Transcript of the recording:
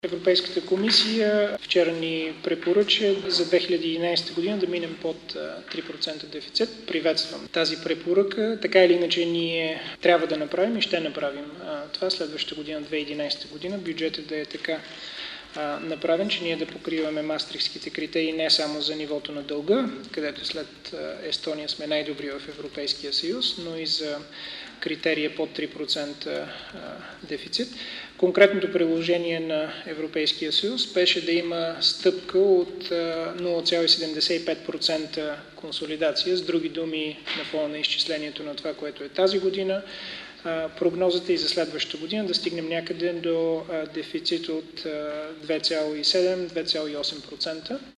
Европейската комисия вчера ни препоръча за 2011 година да минем под 3% дефицит. Приветствам тази препоръка. Така или иначе ние трябва да направим и ще направим това следващата година, 2011 година. Бюджетът да е така направен, че ние да покриваме мастрихтските критерии не само за нивото на дълга, където след Естония сме най-добри в Европейския съюз, но и за критерия под 3% дефицит. Конкретното приложение на Европейския съюз беше да има стъпка от 0,75% консолидация. С други думи, на фона на изчислението на това, което е тази година, прогнозата и за следващата година да стигнем някъде до дефицит от 2,7-2,8%.